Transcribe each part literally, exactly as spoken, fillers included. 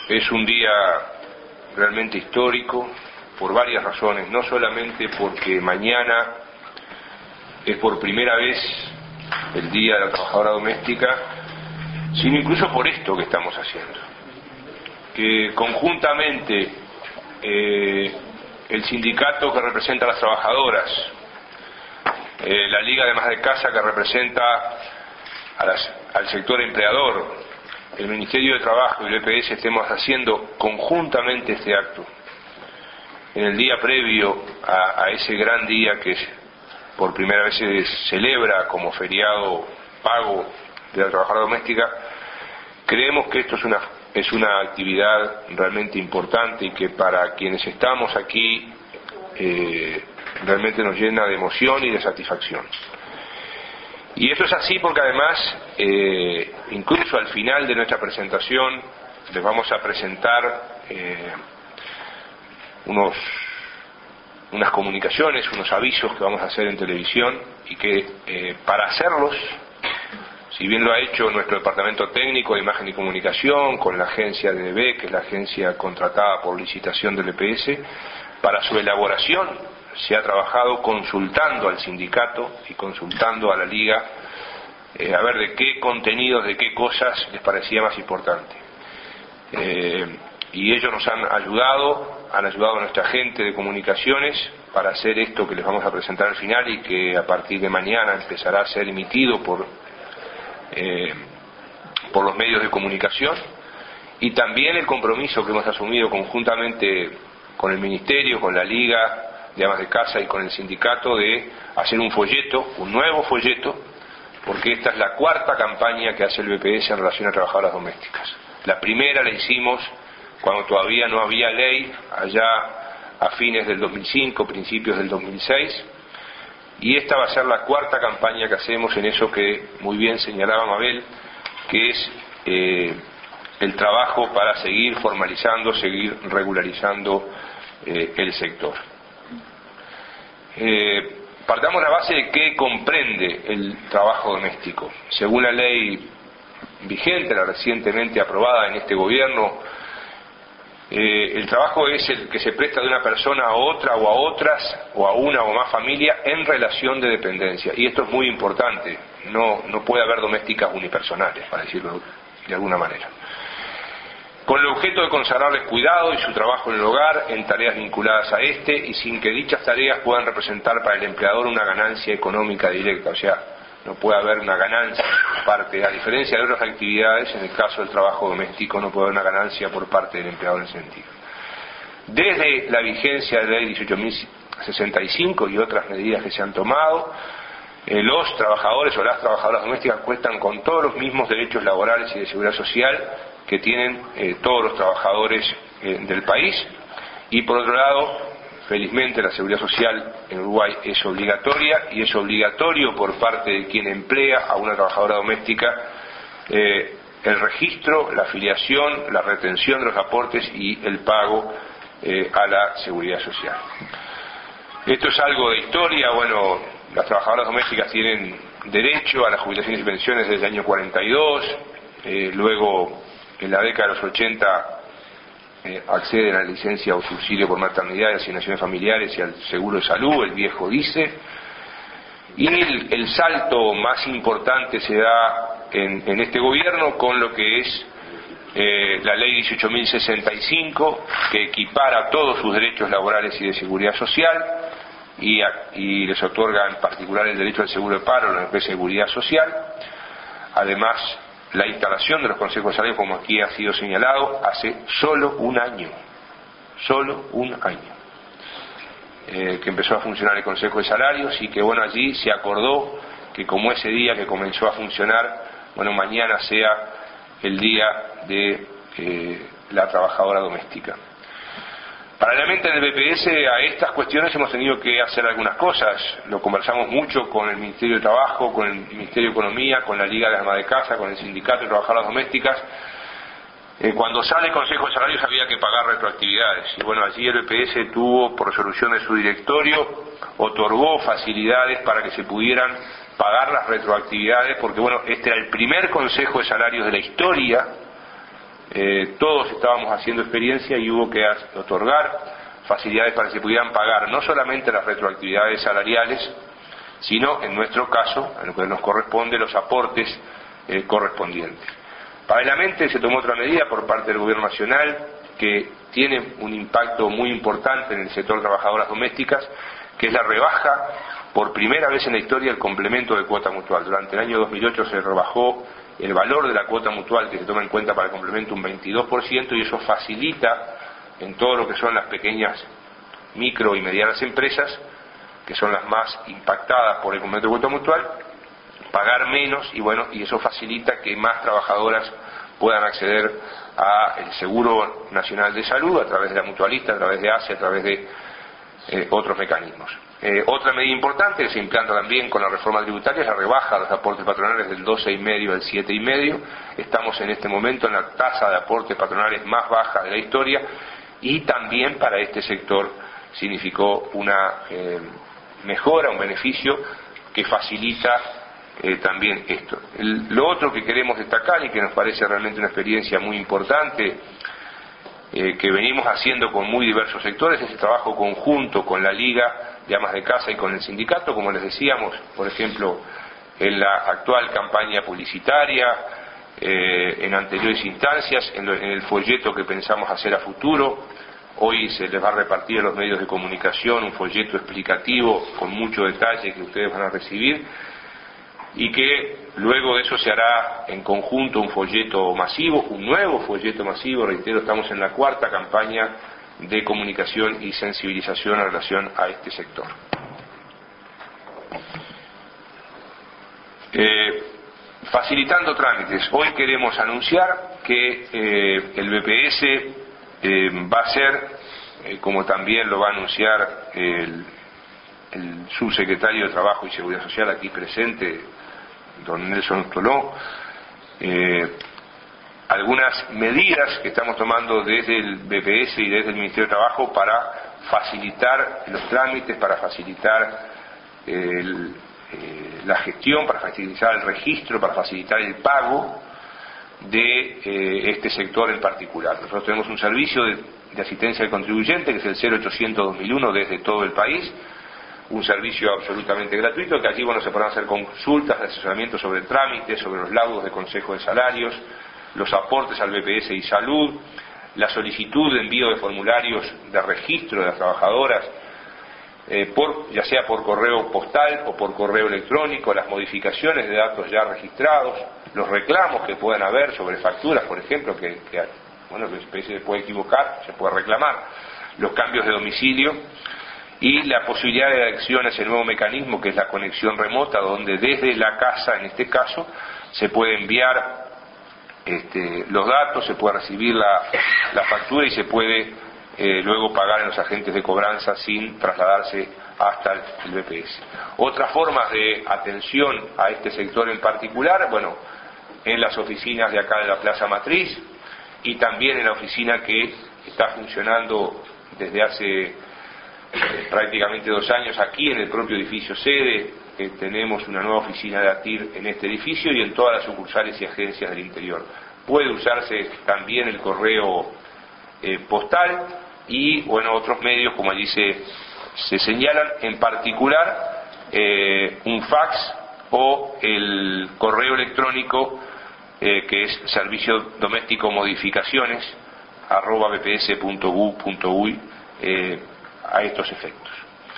Es un día realmente histórico por varias razones, no solamente porque mañana es por primera vez el Día de la Trabajadora Doméstica, sino incluso por esto que estamos haciendo. Que conjuntamente eh, el sindicato que representa a las trabajadoras, eh, la Liga de Amas de Casa que representa a las, al sector empleador, el Ministerio de Trabajo y el B P S estemos haciendo conjuntamente este acto en el día previo a, a ese gran día que por primera vez se celebra como feriado pago de la trabajadora doméstica. Creemos que esto es una, es una actividad realmente importante y que para quienes estamos aquí eh, realmente nos llena de emoción y de satisfacción. Y esto es así porque además, eh, incluso al final de nuestra presentación, les vamos a presentar eh, unos, unas comunicaciones, unos avisos que vamos a hacer en televisión y que eh, para hacerlos, si bien lo ha hecho nuestro departamento técnico de imagen y comunicación con la agencia de D B, que es la agencia contratada por licitación del E P S, para su elaboración se ha trabajado consultando al sindicato y consultando a la liga eh, a ver de qué contenidos, de qué cosas les parecía más importante. Eh, y ellos nos han ayudado, han ayudado a nuestra gente de comunicaciones para hacer esto que les vamos a presentar al final y que a partir de mañana empezará a ser emitido por, eh, por los medios de comunicación, y también el compromiso que hemos asumido conjuntamente con el Ministerio, con la Liga de Amas de Casa y con el sindicato de hacer un folleto, un nuevo folleto, porque esta es la cuarta campaña que hace el B P S en relación a trabajadoras domésticas. La primera la hicimos cuando todavía no había ley, allá a fines del dos mil cinco, principios del dos mil seis, y esta va a ser la cuarta campaña que hacemos en eso que muy bien señalaba Mabel, que es eh, el trabajo para seguir formalizando, seguir regularizando eh, el sector. Eh, partamos la base de qué comprende el trabajo doméstico. Según la ley vigente, la recientemente aprobada en este gobierno, eh, el trabajo es el que se presta de una persona a otra o a otras o a una o más familias en relación de dependencia. Y esto es muy importante, no, no puede haber domésticas unipersonales, para decirlo de alguna manera. Con el objeto de consagrarles cuidado y su trabajo en el hogar en tareas vinculadas a este y sin que dichas tareas puedan representar para el empleador una ganancia económica directa, o sea, no puede haber una ganancia por parte, a diferencia de otras actividades, en el caso del trabajo doméstico no puede haber una ganancia por parte del empleador en ese sentido. Desde la vigencia de la ley dieciocho mil sesenta y cinco y otras medidas que se han tomado, eh, los trabajadores o las trabajadoras domésticas cuentan con todos los mismos derechos laborales y de seguridad social que tienen eh, todos los trabajadores eh, del país, y por otro lado, felizmente la seguridad social en Uruguay es obligatoria y es obligatorio por parte de quien emplea a una trabajadora doméstica eh, el registro, la afiliación, la retención de los aportes y el pago eh, a la seguridad social. Esto es algo de historia. Bueno, las trabajadoras domésticas tienen derecho a las jubilaciones y pensiones desde el año cuarenta y dos, eh, luego en la década de los ochenta eh, acceden a la licencia o subsidio por maternidad y asignaciones familiares y al seguro de salud, el viejo dice, y el, el salto más importante se da en, en este gobierno con lo que es eh, la ley dieciocho mil sesenta y cinco, que equipara todos sus derechos laborales y de seguridad social y, a, y les otorga en particular el derecho al seguro de paro, la empresa de seguridad social. Además, la instalación de los consejos de salarios, como aquí ha sido señalado, hace solo un año, solo un año, eh, que empezó a funcionar el Consejo de Salarios y que, bueno, allí se acordó que como ese día que comenzó a funcionar, bueno, mañana sea el día de eh, la trabajadora doméstica. Paralelamente en el B P S a estas cuestiones hemos tenido que hacer algunas cosas. Lo conversamos mucho con el Ministerio de Trabajo, con el Ministerio de Economía, con la Liga de Amas de Casa, con el Sindicato de Trabajadoras Domésticas. Eh, cuando sale el Consejo de Salarios había que pagar retroactividades. Y bueno, allí el B P S tuvo, por resolución de su directorio, otorgó facilidades para que se pudieran pagar las retroactividades, porque bueno, este era el primer Consejo de Salarios de la historia eh, todos estábamos haciendo experiencia y hubo que otorgar facilidades para que se pudieran pagar no solamente las retroactividades salariales, sino en nuestro caso, en lo que nos corresponde, los aportes eh, correspondientes. Paralelamente se tomó otra medida por parte del Gobierno Nacional que tiene un impacto muy importante en el sector de trabajadoras domésticas, que es la rebaja por primera vez en la historia del complemento de cuota mutual. Durante el año dos mil ocho se rebajó el valor de la cuota mutual que se toma en cuenta para el complemento un veintidós por ciento, y eso facilita en todo lo que son las pequeñas, micro y medianas empresas, que son las más impactadas por el complemento de cuota mutual, pagar menos, y bueno, y eso facilita que más trabajadoras puedan acceder al Seguro Nacional de Salud a través de la mutualista, a través de A C E, a través de eh, otros mecanismos. Eh, otra medida importante que se implanta también con la reforma tributaria es la rebaja de los aportes patronales del doce coma cinco al siete coma cinco. Estamos en este momento en la tasa de aportes patronales más baja de la historia, y también para este sector significó una eh, mejora, un beneficio que facilita eh, también esto. El, lo otro que queremos destacar y que nos parece realmente una experiencia muy importante, eh, que venimos haciendo con muy diversos sectores, es el trabajo conjunto con la Liga de Amas de Casa y con el sindicato, como les decíamos, por ejemplo, en la actual campaña publicitaria, eh, en anteriores instancias, en, lo, en el folleto que pensamos hacer a futuro. Hoy se les va a repartir a los medios de comunicación un folleto explicativo con mucho detalle que ustedes van a recibir, y que luego de eso se hará en conjunto un folleto masivo, un nuevo folleto masivo. Reitero, estamos en la cuarta campaña de comunicación y sensibilización en relación a este sector. Eh, facilitando trámites, hoy queremos anunciar que eh, el B P S eh, va a ser, eh, como también lo va a anunciar el, el subsecretario de Trabajo y Seguridad Social aquí presente, don Nelson Toló, eh, algunas medidas que estamos tomando desde el B P S y desde el Ministerio de Trabajo para facilitar los trámites, para facilitar el, eh, la gestión, para facilitar el registro, para facilitar el pago de eh, este sector en particular. Nosotros tenemos un servicio de, de asistencia al contribuyente que es el cero ochocientos dos mil uno desde todo el país, un servicio absolutamente gratuito, que allí bueno, se podrán hacer consultas de asesoramiento sobre trámites, sobre los laudos de consejo de salarios, los aportes al B P S y salud, la solicitud de envío de formularios de registro de las trabajadoras, eh, por, ya sea por correo postal o por correo electrónico, las modificaciones de datos ya registrados, los reclamos que puedan haber sobre facturas, por ejemplo, que, que bueno, el B P S se puede equivocar, se puede reclamar, los cambios de domicilio, y la posibilidad de adhesión a ese nuevo mecanismo que es la conexión remota, donde desde la casa, en este caso, se puede enviar este, los datos, se puede recibir la, la factura y se puede eh, luego pagar en los agentes de cobranza sin trasladarse hasta el, el B P S. Otras formas de atención a este sector en particular, bueno, en las oficinas de acá de la Plaza Matriz, y también en la oficina que está funcionando desde hace Eh, prácticamente dos años aquí en el propio edificio sede. Eh, tenemos una nueva oficina de ATIR en este edificio y en todas las sucursales y agencias del interior. Puede usarse también el correo eh, postal y bueno, otros medios como allí se, se señalan, en particular eh, un fax o el correo electrónico eh, que es servicio doméstico modificaciones arroba bps punto gu punto uy eh, a estos efectos.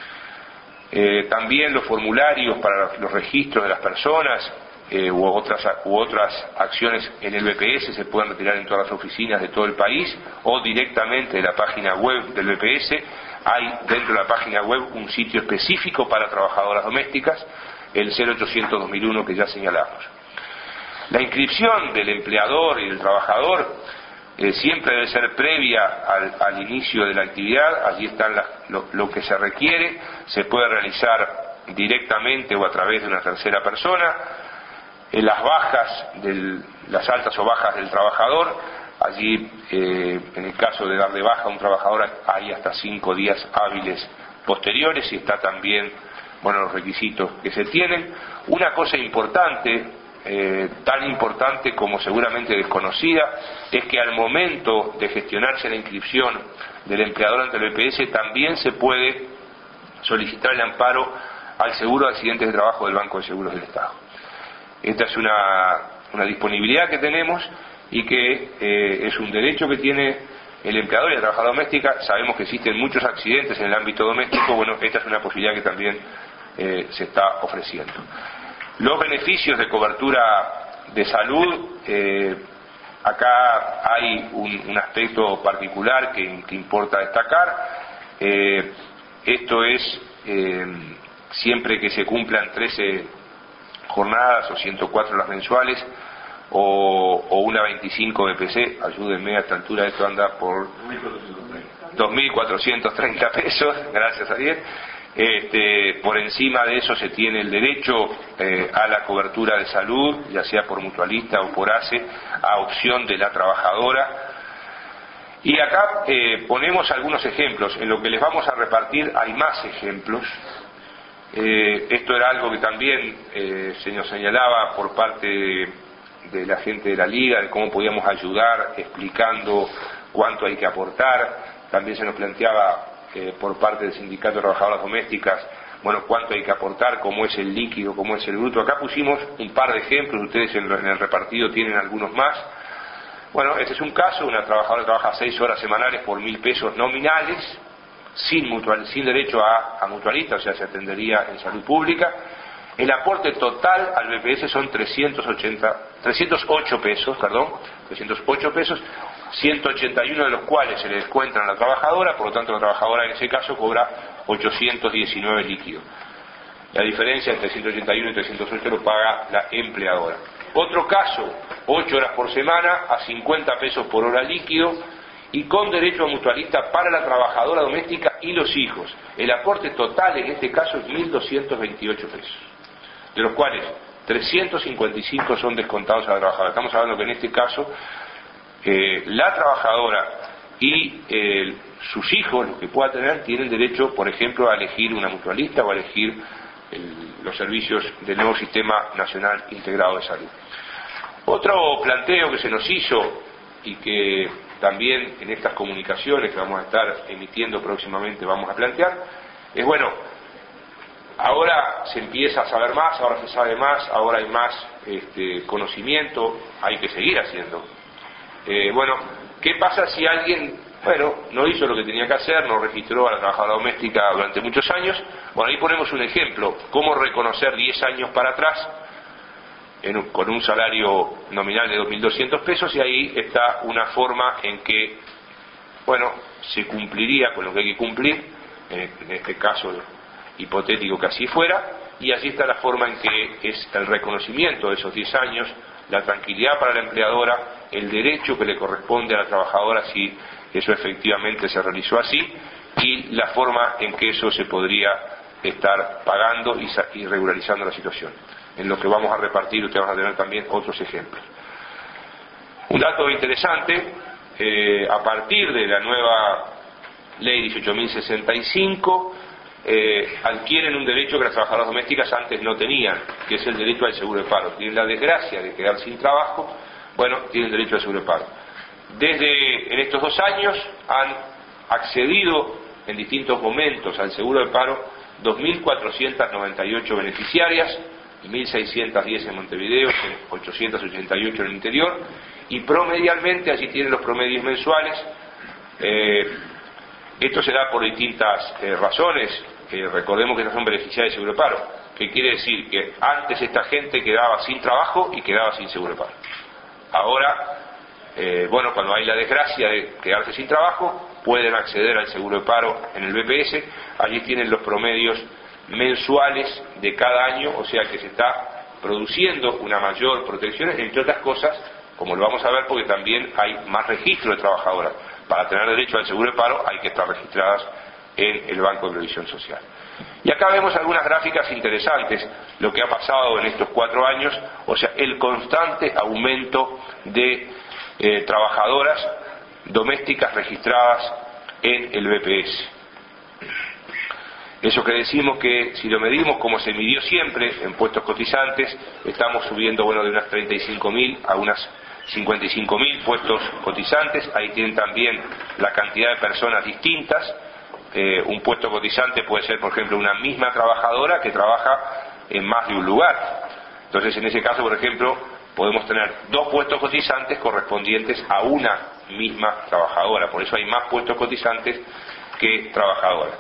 Eh, también los formularios para los registros de las personas eh, u, otras, u otras acciones en el B P S se pueden retirar en todas las oficinas de todo el país o directamente de la página web del B P S. Hay dentro de la página web un sitio específico para trabajadoras domésticas, el cero ochocientos dos mil uno que ya señalamos. La inscripción del empleador y del trabajador Eh, siempre debe ser previa al, al inicio de la actividad. Allí está la, lo, lo que se requiere, se puede realizar directamente o a través de una tercera persona. Eh, las bajas, del, las altas o bajas del trabajador, allí eh, en el caso de dar de baja a un trabajador hay hasta cinco días hábiles posteriores, y está también, bueno, los requisitos que se tienen. Una cosa importante eh, tan importante como seguramente desconocida es que al momento de gestionarse la inscripción del empleador ante el B P S también se puede solicitar el amparo al seguro de accidentes de trabajo del Banco de Seguros del Estado. Esta es una, una disponibilidad que tenemos y que eh, es un derecho que tiene el empleador y la trabajadora doméstica. Sabemos que existen muchos accidentes en el ámbito doméstico, bueno, esta es una posibilidad que también eh, se está ofreciendo. Los beneficios de cobertura de salud, eh, acá hay un, un aspecto particular que, que importa destacar. Eh, esto es eh, siempre que se cumplan trece jornadas o ciento cuatro las mensuales o, o una veinticinco B P C, ayúdenme, a esta altura esto anda por dos mil cuatrocientos treinta pesos, gracias Ariel. Este, por encima de eso se tiene el derecho eh, a la cobertura de salud, ya sea por mutualista o por A C E, a opción de la trabajadora. Y acá eh, ponemos algunos ejemplos. En lo que les vamos a repartir hay más ejemplos. Eh, esto era algo que también eh, se nos señalaba por parte de, de la gente de la Liga, de cómo podíamos ayudar explicando cuánto hay que aportar. También se nos planteaba eh, por parte del Sindicato de Trabajadoras Domésticas, bueno, cuánto hay que aportar, cómo es el líquido, cómo es el bruto. Acá pusimos un par de ejemplos, ustedes en, en el repartido tienen algunos más. Bueno, este es un caso, una trabajadora trabaja seis horas semanales por mil pesos nominales, sin mutual, sin derecho a, a mutualista, o sea, se atendería en salud pública. El aporte total al B P S son trescientos ochenta, trescientos ocho pesos, perdón, trescientos ocho pesos, ciento ochenta y uno de los cuales se le descuentan a la trabajadora, por lo tanto la trabajadora en ese caso cobra ochocientos diecinueve líquidos. La diferencia entre ciento ochenta y uno y trescientos ocho lo paga la empleadora. Otro caso, ocho horas por semana a cincuenta pesos por hora líquido y con derecho a mutualista para la trabajadora doméstica y los hijos. El aporte total en este caso es mil doscientos veintiocho pesos, de los cuales trescientos cincuenta y cinco son descontados a la trabajadora. Estamos hablando que en este caso eh, la trabajadora y eh, sus hijos, los que pueda tener, tienen derecho, por ejemplo, a elegir una mutualista o a elegir el, los servicios del nuevo Sistema Nacional Integrado de Salud. Otro planteo que se nos hizo y que también en estas comunicaciones que vamos a estar emitiendo próximamente vamos a plantear, es bueno, ahora se empieza a saber más, ahora se sabe más, ahora hay más este, conocimiento, hay que seguir haciendo. Eh, bueno, ¿qué pasa si alguien, bueno, no hizo lo que tenía que hacer, no registró a la trabajadora doméstica durante muchos años? Bueno, ahí ponemos un ejemplo, cómo reconocer diez años para atrás, En un, con un salario nominal de dos mil doscientos pesos, y ahí está una forma en que, bueno, se cumpliría con lo que hay que cumplir, en, en este caso hipotético que así fuera, y allí está la forma en que es el reconocimiento de esos diez años, la tranquilidad para la empleadora, el derecho que le corresponde a la trabajadora si eso efectivamente se realizó así, y la forma en que eso se podría estar pagando y, y regularizando la situación. En lo que vamos a repartir, ustedes van a tener también otros ejemplos. Un dato interesante, eh, a partir de la nueva ley dieciocho mil sesenta y cinco, eh, adquieren un derecho que las trabajadoras domésticas antes no tenían, que es el derecho al seguro de paro. Tienen la desgracia de quedar sin trabajo, bueno, tienen derecho al seguro de paro. Desde en estos dos años han accedido en distintos momentos al seguro de paro dos mil cuatrocientas noventa y ocho beneficiarias, mil seiscientos diez en Montevideo, ochocientos ochenta y ocho en el interior, y promedialmente, allí tienen los promedios mensuales. Eh, esto se da por distintas eh, razones, eh, recordemos que estas son beneficiarias de seguro de paro, que quiere decir que antes esta gente quedaba sin trabajo y quedaba sin seguro de paro. Ahora, eh, bueno, cuando hay la desgracia de quedarse sin trabajo, pueden acceder al seguro de paro en el B P S, allí tienen los promedios mensuales de cada año, o sea que se está produciendo una mayor protección, entre otras cosas, como lo vamos a ver, porque también hay más registro de trabajadoras. Para tener derecho al seguro de paro hay que estar registradas en el Banco de Previsión Social. Y acá vemos algunas gráficas interesantes, lo que ha pasado en estos cuatro años, o sea, el constante aumento de eh, trabajadoras domésticas registradas en el B P S. Eso que decimos que si lo medimos como se midió siempre en puestos cotizantes, estamos subiendo, bueno, de unas treinta y cinco mil a unas cincuenta y cinco mil puestos cotizantes. Ahí tienen también la cantidad de personas distintas. Eh, un puesto cotizante puede ser, por ejemplo, una misma trabajadora que trabaja en más de un lugar. Entonces, en ese caso, por ejemplo, podemos tener dos puestos cotizantes correspondientes a una misma trabajadora. Por eso hay más puestos cotizantes que trabajadoras.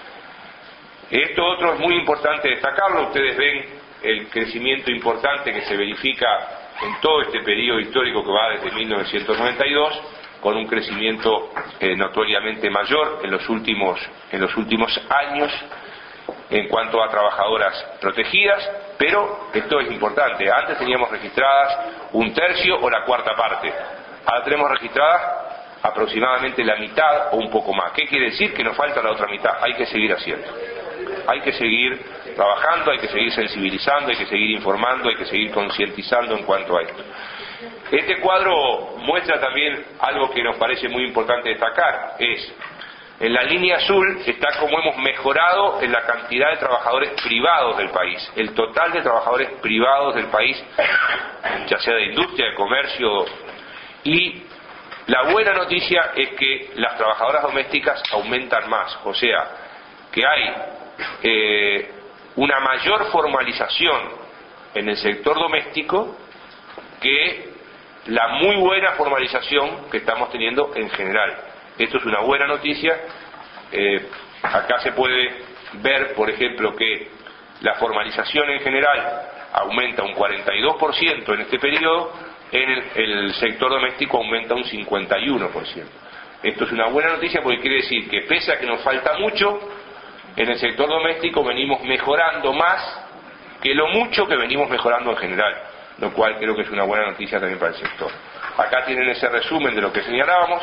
Esto otro es muy importante destacarlo. Ustedes ven el crecimiento importante que se verifica en todo este periodo histórico que va desde mil novecientos noventa y dos, con un crecimiento eh, notoriamente mayor en los últimos en los últimos años en cuanto a trabajadoras protegidas, pero esto es importante. Antes teníamos registradas un tercio o la cuarta parte. Ahora tenemos registradas aproximadamente la mitad o un poco más. ¿Qué quiere decir? Que nos falta la otra mitad. Hay que seguir haciendo. Hay que seguir trabajando, hay que seguir sensibilizando, hay que seguir informando, hay que seguir concientizando en cuanto a esto. Este cuadro muestra también algo que nos parece muy importante destacar. Es, en la línea azul está cómo hemos mejorado en la cantidad de trabajadores privados del país. El total de trabajadores privados del país, ya sea de industria, de comercio. Y la buena noticia es que las trabajadoras domésticas aumentan más. O sea, que hay eh, una mayor formalización en el sector doméstico que la muy buena formalización que estamos teniendo en general. Esto es una buena noticia. Eh, acá se puede ver, por ejemplo, que la formalización en general aumenta un cuarenta y dos por ciento en este periodo, en el, el sector doméstico aumenta un cincuenta y uno por ciento. Esto es una buena noticia porque quiere decir que pese a que nos falta mucho, en el sector doméstico venimos mejorando más que lo mucho que venimos mejorando en general, lo cual creo que es una buena noticia también para el sector. Acá tienen ese resumen de lo que señalábamos.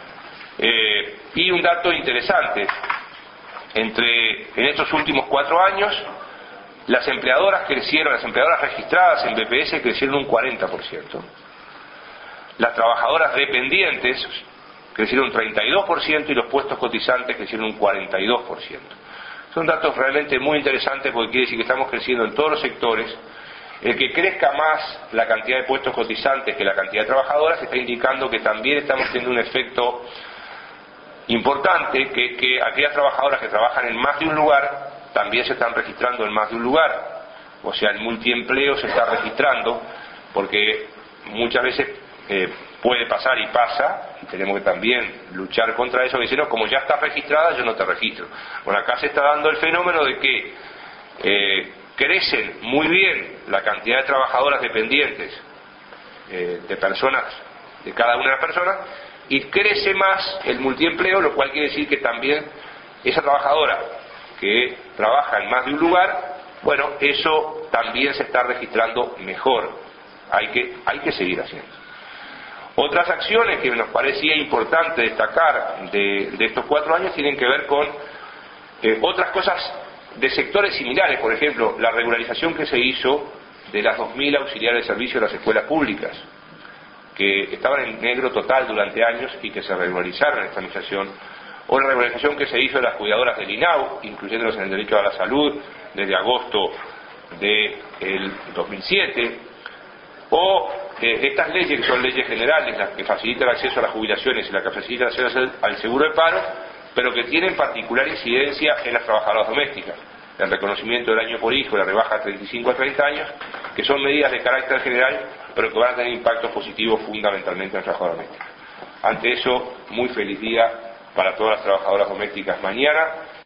Eh, y un dato interesante, entre en estos últimos cuatro años, las empleadoras crecieron, las empleadoras registradas en B P S crecieron un cuarenta por ciento. Las trabajadoras dependientes crecieron un treinta y dos por ciento y los puestos cotizantes crecieron un cuarenta y dos por ciento. Son datos realmente muy interesantes porque quiere decir que estamos creciendo en todos los sectores. El que crezca más la cantidad de puestos cotizantes que la cantidad de trabajadoras está indicando que también estamos teniendo un efecto importante, que, que aquellas trabajadoras que trabajan en más de un lugar también se están registrando en más de un lugar. O sea, el multiempleo se está registrando porque muchas veces eh, puede pasar y pasa, y tenemos que también luchar contra eso, que dicen, no, como ya estás registrada, yo no te registro. Bueno, acá se está dando el fenómeno de que eh, crecen muy bien la cantidad de trabajadoras dependientes, eh, de personas, de cada una de las personas, y crece más el multiempleo, lo cual quiere decir que también esa trabajadora que trabaja en más de un lugar, bueno, eso también se está registrando mejor. Hay que, hay que seguir haciendo. Otras acciones que nos parecía importante destacar de, de estos cuatro años tienen que ver con eh, otras cosas de sectores similares. Por ejemplo, la regularización que se hizo de las dos mil auxiliares de servicio de las escuelas públicas, que estaban en negro total durante años y que se regularizaron en esta administración, o la regularización que se hizo de las cuidadoras del INAU, incluyéndolas en el derecho a la salud desde agosto del dos mil siete, o eh, estas leyes que son leyes generales, las que facilitan el acceso a las jubilaciones y las que facilitan el acceso al seguro de paro, pero que tienen particular incidencia en las trabajadoras domésticas. El reconocimiento del año por hijo, la rebaja de treinta y cinco a treinta años, que son medidas de carácter general, pero que van a tener impactos positivos fundamentalmente en las trabajadoras domésticas. Ante eso, muy feliz día para todas las trabajadoras domésticas mañana.